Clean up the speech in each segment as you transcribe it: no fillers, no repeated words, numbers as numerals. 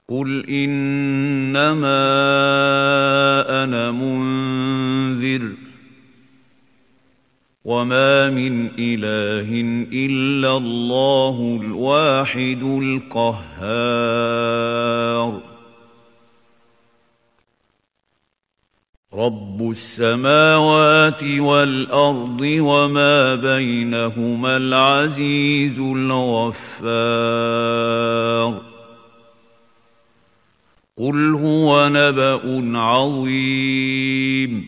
قُلْ إِنَّمَا أَنَا مُنذِرٌ وَمَا مِنْ إِلَٰهٍ إِلَّا اللَّهُ الْوَاحِدُ الْقَهَّارُ رَبُّ السَّمَاوَاتِ وَالْأَرْضِ وَمَا بَيْنَهُمَا الْعَزِيزُ الْغَفَّارُ قُلْ هُوَ نَبَأٌ عَظِيمٌ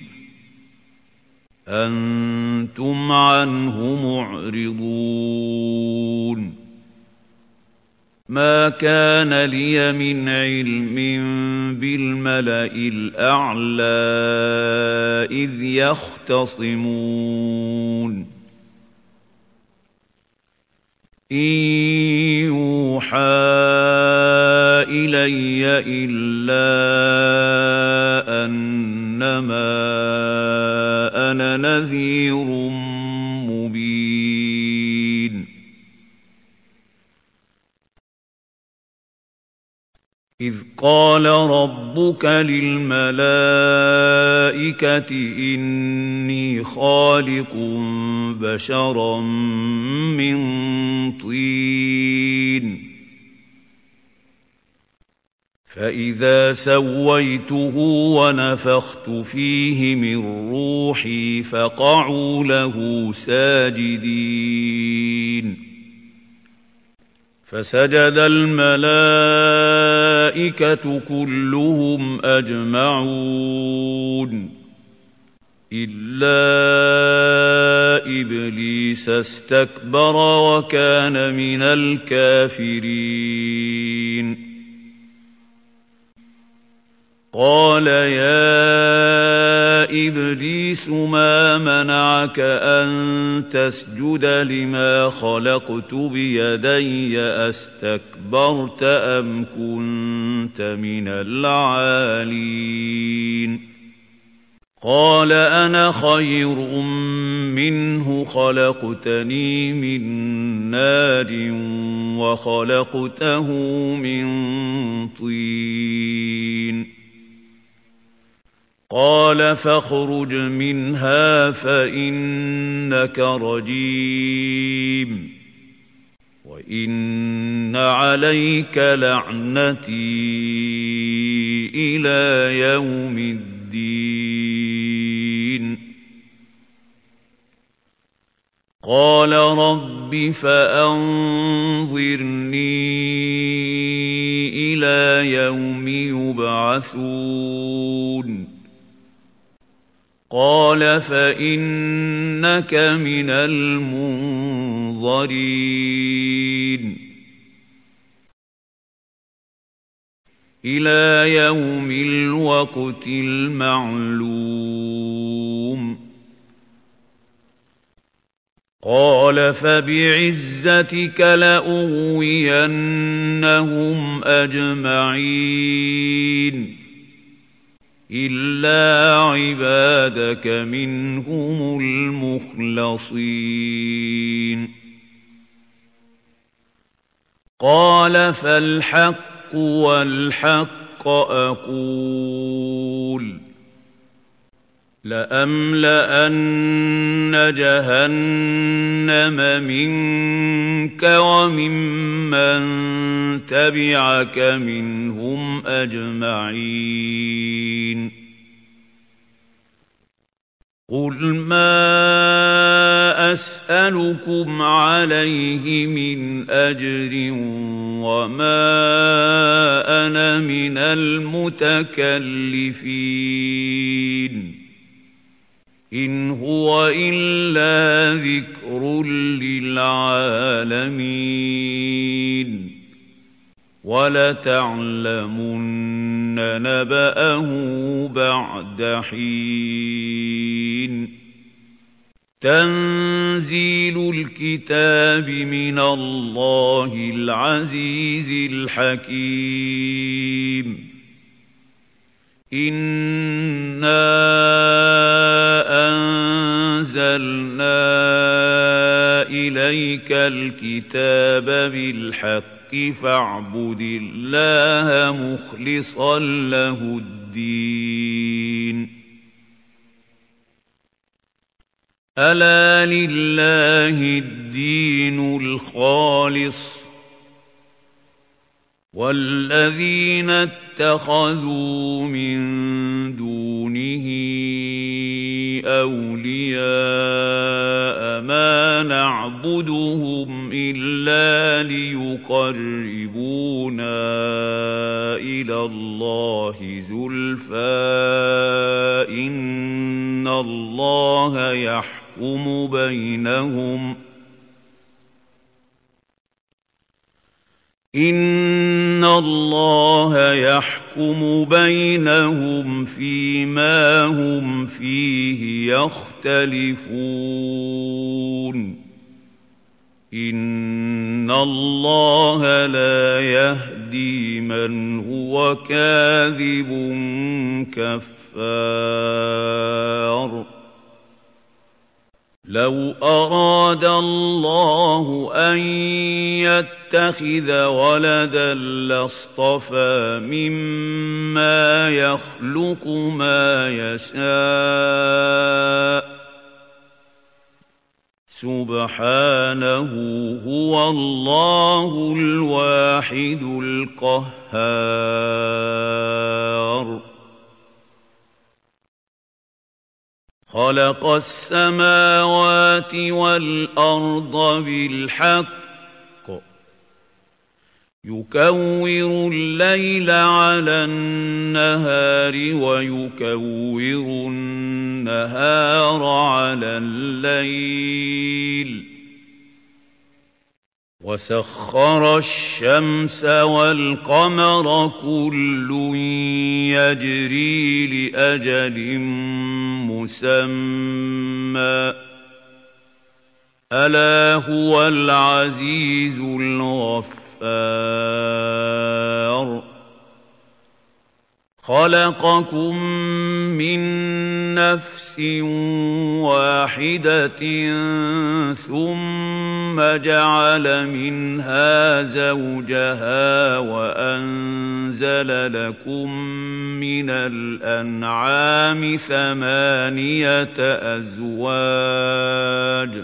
أَنتُمْ عَنْهُ مُعْرِضُونَ مَا كَانَ لِيَ مِنْ عِلْمٍ بِالْمَلَإِ الْأَعْلَىٰ إِذْ يَخْتَصِمُونَ إِن يُوحَىٰ إِلَيَّ إِلَّا أَنَّمَا أَنَا نَذِيرٌ مُّبِينٌ إِذْ قَالَ رَبُّكَ لِلْمَلَائِكَةِ إِنِّي خَالِقٌ بَشَرًا مِّن طِينٍ فَإِذَا سَوَّيْتُهُ وَنَفَخْتُ فِيهِ مِن رُّوحِي فَقَعُوا لَهُ سَاجِدِينَ فَسَجَدَ الْمَلَائِكَةُ كُلُّهُمْ أَجْمَعُونَ إِلَّا إِبْلِيسَ اسْتَكْبَرَ وَكَانَ مِنَ الْكَافِرِينَ قَالَ يَا إِبْلِيسُ مَا مَنَعَكَ أَن تَسْجُدَ لِمَا خَلَقْتُ بِيَدَيَّ أَسْتَكْبَرْتَ أَمْ كُنتَ مِنَ الْعَالِينَ قَالَ أَنَا خَيْرٌ مِّنْهُ خَلَقْتَنِي مِن نَّارٍ وَخَلَقْتَهُ مِن طِينٍ قَالَ فَاخْرُجْ مِنْهَا فَإِنَّكَ رَجِيمٌ وَإِنَّ عَلَيْكَ لَعْنَتِي إِلَىٰ يَوْمِ الدِّينِ قَالَ رَبِّ فَأَنظِرْنِي إِلَىٰ يَوْمِ يُبْعَثُونَ قَالَ فَإِنَّكَ مِنَ الْمُنظَرِينَ إِلَىٰ يَوْمِ الْوَقْتِ الْمَعْلُومِ قَالَ فَبِعِزَّتِكَ لَأُغْوِيَنَّهُمْ أَجْمَعِينَ إِلَّا عِبَادَكَ مِنْهُمُ الْمُخْلَصِينَ قَالَ فَالْحَقُّ وَالْحَقَّ أَقُولُ لَأَمْلَأَنَّ جَهَنَّمَ مِنكَ وَمِمَّن تَبِعَكَ مِنْهُمْ أَجْمَعِينَ قُلْ مَا أَسْأَلُكُمْ عَلَيْهِ مِنْ أَجْرٍ وَمَا أَنَا مِنَ الْمُتَكَلِّفِينَ إِنْ هُوَ إِلَّا ذِكْرٌ لِّلْعَالَمِينَ وَلَتَعْلَمُنَّ نَبَأَهُ بَعْدَ حِينٍ تَنزِيلُ الْكِتَابِ مِنَ اللَّهِ الْعَزِيزِ الْحَكِيمِ إِنَّا أَنزَلْنَا إِلَيْكَ الْكِتَابَ بِالْحَقِّ فاعبد الله مخلصا له الدين ألا لله الدين الخالص والذين اتخذوا من دونه أولياء ما نعبدهم إلا ليقربونا إلى الله زلفى إن الله يحكم بينهم فيما هم فيه يختلفون إن الله لا يهدي من هو كاذب كفار لو أراد الله أن يتخذ ولدا لاصطفى مما يخلق ما يشاء سبحانه هو الله الواحد القهار خلق السماوات والأرض بالحق يكور الليل على النهار ويكور النهار على الليل وسخر الشمس والقمر كل يجري لأجل مسمى ألا هو العزيز الغفار خلقكم من نفس واحدة ثم جعل منها زوجها وأنزل لكم من الأنعام 8 أزواج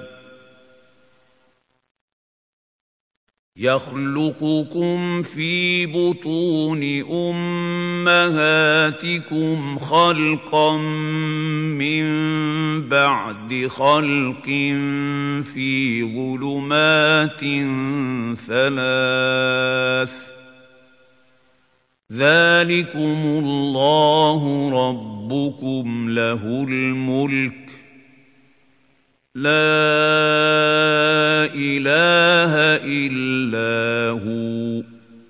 يخلقكم في بطون أمهاتكم خلقا من بعد خلق في ظلمات 3 ذلكم الله ربكم له الملك لا إله إلا هو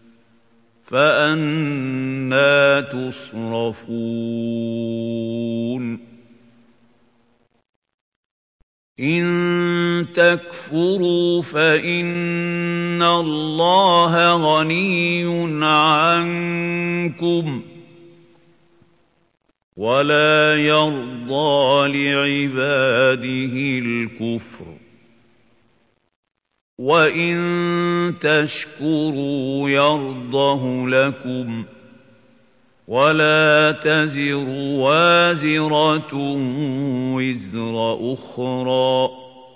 فأنى تصرفون إن تكفروا فإن الله غني عنكم ولا يرضى لعباده الكفر وإن تشكروا يرضه لكم ولا تزر وازرة وزر أخرى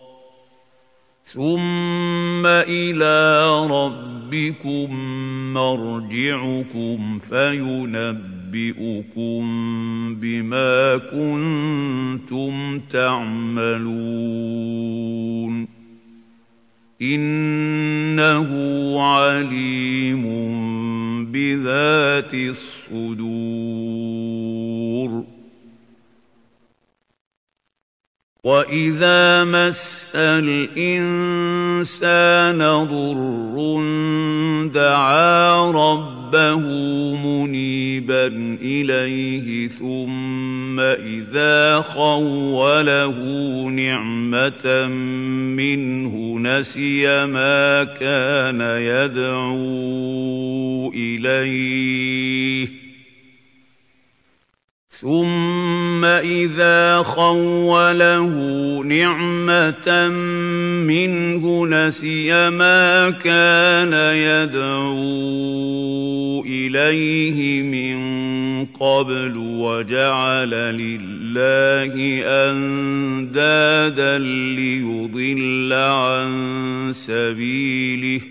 ثم إلى ربكم مرجعكم فينبئكم بما كنتم تعملون إنه عليم بذات الصدور وإذا مس الإنسان ضر دعا ربه منيبا إليه ثم إذا خوله نعمة منه نسي ما كان يدعو إليه ثُمَّ إِذَا خَوَّلَهُ نِعْمَةً مِّنْهُ نَسِيَ مَا كَانَ يَدْعُو إِلَيْهِ مِن قَبْلُ وَجَعَلَ لِلَّهِ أَندَادًا لِّيُضِلَّ عَن سَبِيلِهِ ۗ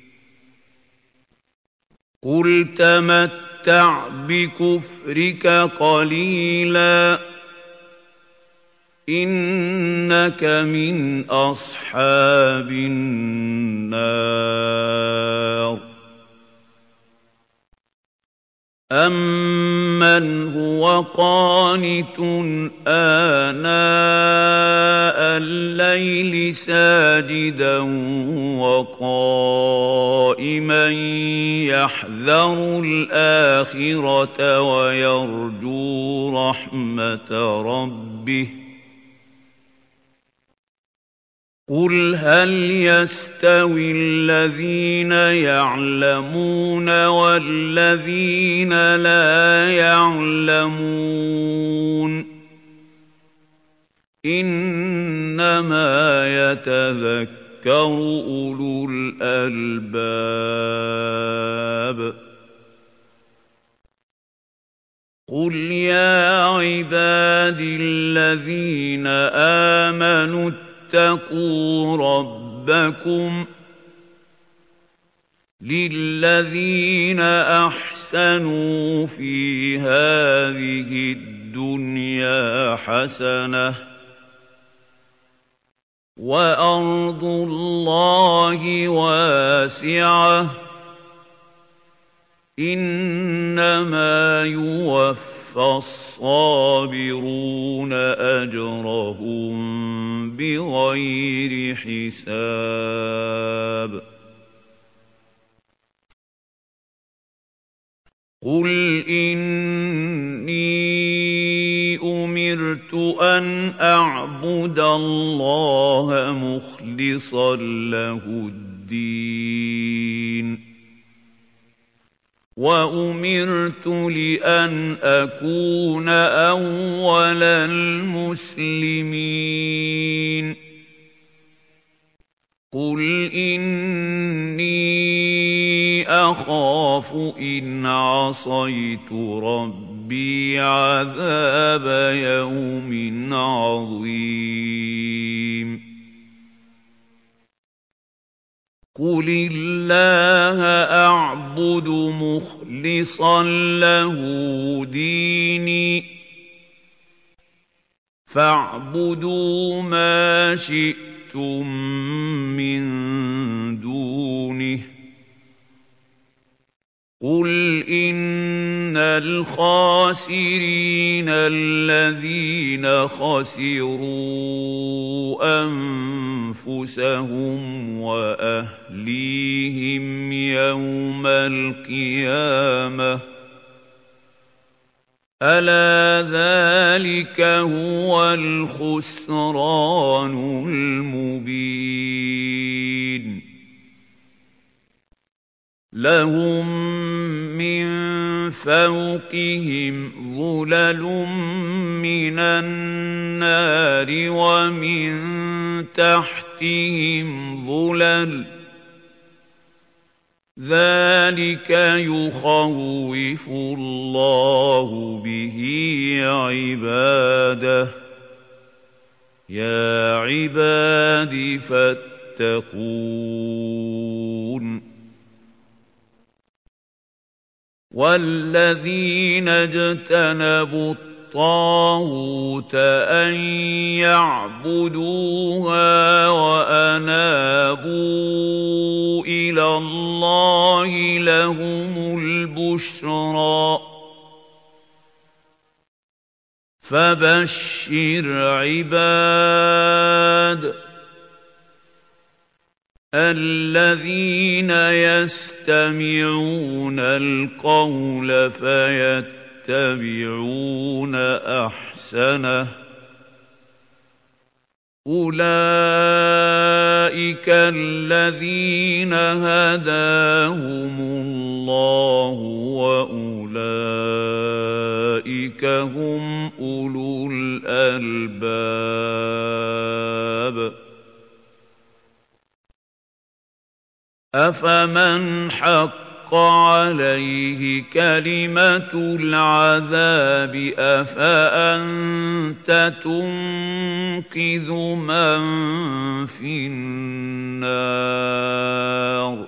قُلْ تَمَتَّعْ بِكُفْرِكَ قَلِيلًا إِنَّكَ مِنْ أَصْحَابِ النَّارِ أَمَّنْ هُوَ قَانِتٌ آنَاءَ اللَّيْلِ سَاجِدًا وَقَائِمًا يَحْذَرُ الْآخِرَةَ وَيَرْجُو رَحْمَةَ رَبِّهِ ۗ قُلْ هَلْ يَسْتَوِي الَّذِينَ يَعْلَمُونَ وَالَّذِينَ لَا يَعْلَمُونَ ۗ إِنَّمَا يَتَذَكَّرُ أُولُو الْأَلْبَابِ قُلْ يَا عِبَادِي الَّذِينَ آمَنُوا اتَّقُوا رَبَّكُمْ لِلَّذِينَ أَحْسَنُوا فِي هَٰذِهِ الدُّنْيَا حَسَنَةٌ ۗ وَأَرْضُ اللَّهِ وَاسِعَةٌ ۗ إِنَّمَا يُوَفَّى الصَّابِرُونَ أَجْرَهُم بِغَيْرِ حِسَابٍ قُلْ إِنِّي أُمِرْتُ أَنْ أَعْبُدَ اللَّهَ مُخْلِصًا لَّهُ الدِّينَ وَأُمِرْتُ لِأَنْ أَكُونَ أَوَّلَ الْمُسْلِمِينَ قُلْ إِنِّي أَخَافُ إِنْ عَصَيْتُ رَبِّي عَذَابَ يَوْمٍ عَظِيمٍ قُلِ اللَّهَ أَعْبُدُ مُخْلِصًا لَّهُ دِينِي فَاعْبُدُوا مَا شِئْتُم مِّن دُونِهِ قُلْ إِنَّ الْخَاسِرِينَ الَّذِينَ خَسِرُوا أَنفُسَهُمْ وَأَهْلِيهِمْ يَوْمَ الْقِيَامَةِ أَلَا ذَٰلِكَ هُوَ الْخُسْرَانُ الْمُبِينُ لَهُم مِّن فَوْقِهِمْ ظُلَلٌ مِّنَ النَّارِ وَمِن تَحْتِهِمْ ظُلَلٌ ۚ ذَٰلِكَ يُخَوِّفُ اللَّهُ بِهِ عِبَادَهُ ۚ يَا عِبَادِ فَاتَّقُونِ وَالَّذِينَ اجْتَنَبُوا الطَّاغُوتَ أَن يَعْبُدُوهَا وَأَنَابُوا إِلَى اللَّهِ لَهُمُ الْبُشْرَىٰ فَبَشِّرْ عِبَادِ الَّذِينَ يَسْتَمِعُونَ الْقَوْلَ فَيَتَّبِعُونَ أَحْسَنَهُ ۚ أُولَٰئِكَ الَّذِينَ هَدَاهُمُ اللَّهُ ۖ وَأُولَٰئِكَ أُولَٰئِكَ هُمْ أُولُو الْأَلْبَابِ أَفَمَنْ حَقَّ عَلَيْهِ كَلِمَةُ الْعَذَابِ أَفَأَنتَ تُنقِذُ مَن فِي النَّارِ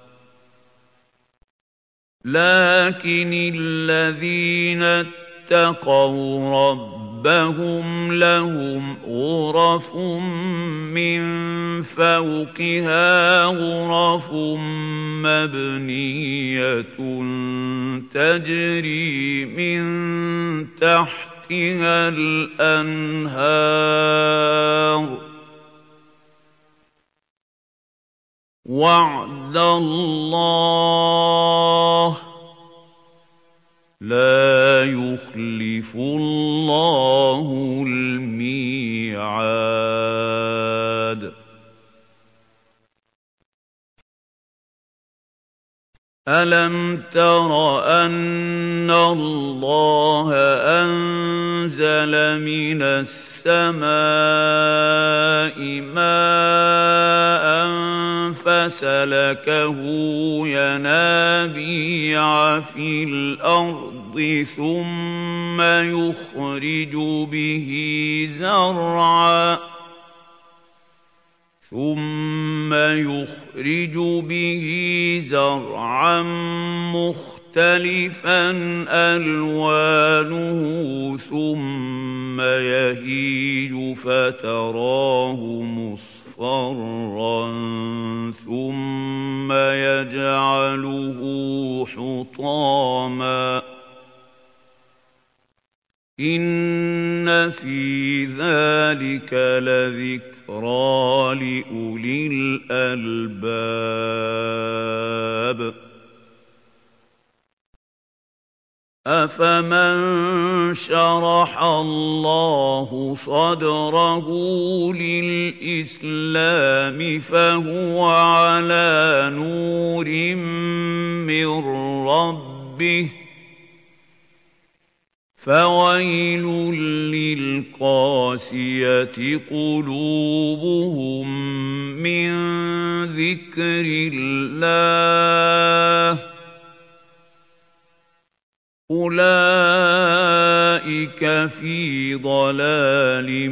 لَٰكِنِ الَّذِينَ اتَّقَوْا رَبَّهُمْ لَهُمْ غُرَفٌ مِّن فَوْقِهَا غُرَفٌ مَّبْنِيَّةٌ تَجْرِي مِن تَحْتِهَا الْأَنْهَارُ ۖ وَعْدَ اللَّهِ ۖ لَا يُخْلِفُ اللَّهُ الْمِيعَادَ أَلَمْ تَرَ أَنَّ اللَّهَ أَنزَلَ مِنَ السَّمَاءِ مَاءً فَسَلَكَهُ يَنَابِيعَ فِي الْأَرْضِ ثُمَّ يُخْرِجُ بِهِ زَرْعًا مُّخْتَلِفًا أَلْوَانُهُ ثُمَّ يَهِيجُ فَتَرَاهُ مُصْفَرًّا ثُمَّ يَجْعَلُهُ حُطَامًا ۚ إِنَّ فِي ذَٰلِكَ لَذِكْرَىٰ لِأُولِي الْأَلْبَابِ أَفَمَن شَرَحَ اللَّهُ صَدْرَهُ لِلْإِسْلَامِ فَهُوَ عَلَىٰ نُورٍ مِّن رَّبِّهِ ۚ فَوَيْلٌ لِّلْقَاسِيَةِ قُلُوبُهُم مِّن ذِكْرِ اللَّهِ ۚ أُولَٰئِكَ فِي ضَلَالٍ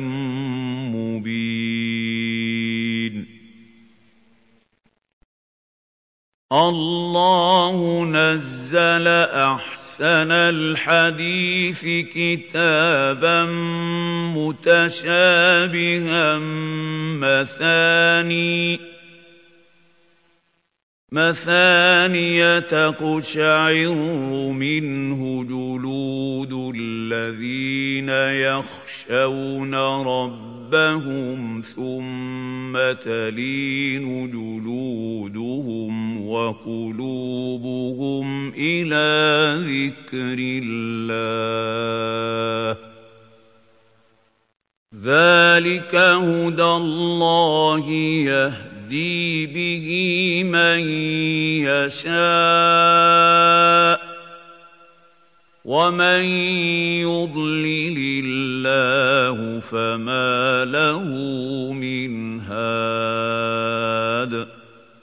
مُّبِينٍ اللَّهُ نَزَّلَ أَحْسَنَ الْحَدِيثِ كِتَابًا مُّتَشَابِهًا مَّثَانِيَ تَقْشَعِرُّ مِنْهُ جُلُودُ الَّذِينَ يَخْشَوْنَ رَبَّهُمْ ثُمَّ تَلِينُ جُلُودُهُمْ وَقُلُوبُهُمْ إِلَىٰ ذِكْرِ اللَّهِ ۚ ذَٰلِكَ هُدَى اللَّهِ يَهْدِي بِهِ مَن يَشَاءُ ۚ وَمَن يُضْلِلِ اللَّهُ فَمَا لَهُ مِنْ هَادٍ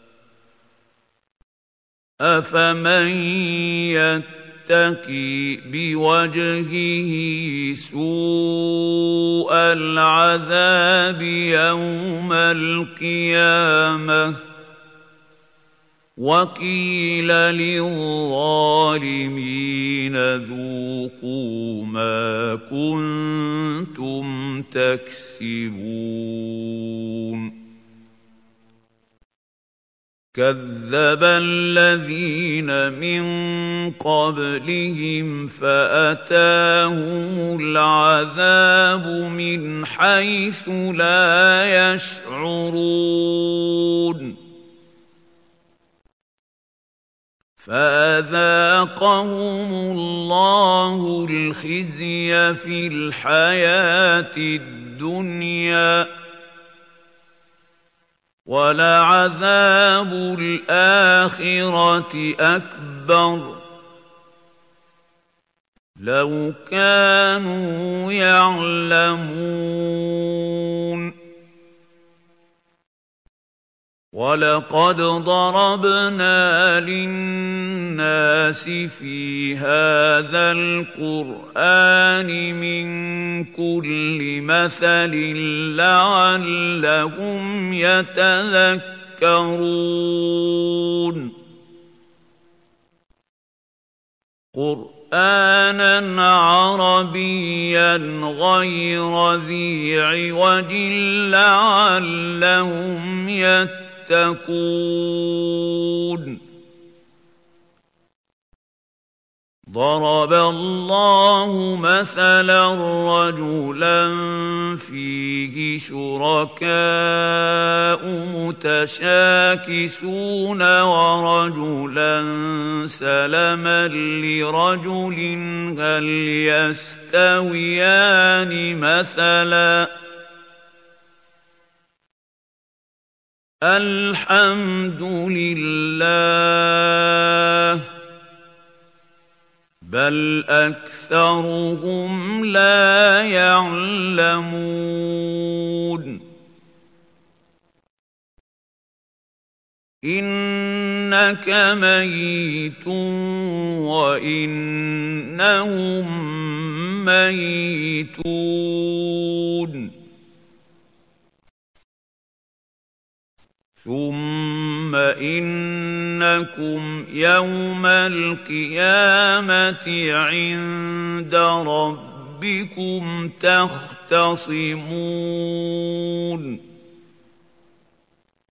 أَفَمَن يَتَّقِي بِوَجْهِهِ سُوءَ الْعَذَابِ يَوْمَ الْقِيَامَةِ وَقِيلَ لِلظَّالِمِينَ ذُوقُوا مَا كُنتُمْ تَكْسِبُونَ كَذَّبَ الَّذِينَ مِن قَبْلِهِمْ فَأَتَاهُمُ الْعَذَابُ مِنْ حَيْثُ لَا يَشْعُرُونَ فَأَذَاقَهُمُ اللَّهُ الْخِزْيَ فِي الْحَيَاةِ الدُّنْيَا ۖ وَلَعَذَابُ الْآخِرَةِ أَكْبَرُ ۚ لَوْ كَانُوا يَعْلَمُونَ وَلَقَدْ ضَرَبْنَا لِلنَّاسِ فِي هَٰذَا الْقُرْآنِ مِن كُلِّ مَثَلٍ لَّعَلَّهُمْ يَتَذَكَّرُونَ قُرْآنًا عَرَبِيًّا غَيْرَ ذِي عِوَجٍ لَّعَلَّهُمْ يَتَّقُونَ ضَرَبَ اللَّهُ مَثَلًا رَّجُلًا فِيهِ شُرَكَاءُ مُتَشَاكِسُونَ وَرَجُلًا سَلَمًا لِّرَجُلٍ هَلْ يَسْتَوِيَانِ مَثَلًا ۚ الْحَمْدُ لِلَّهِ بَلْ أَكْثَرُهُمْ لَا يَعْلَمُونَ إِنَّكَ مَيِّتٌ وَإِنَّهُم مَّيِّتُونَ ثُمَّ إِنَّكُمْ يَوْمَ الْقِيَامَةِ عِندَ رَبِّكُمْ تَخْتَصِمُونَ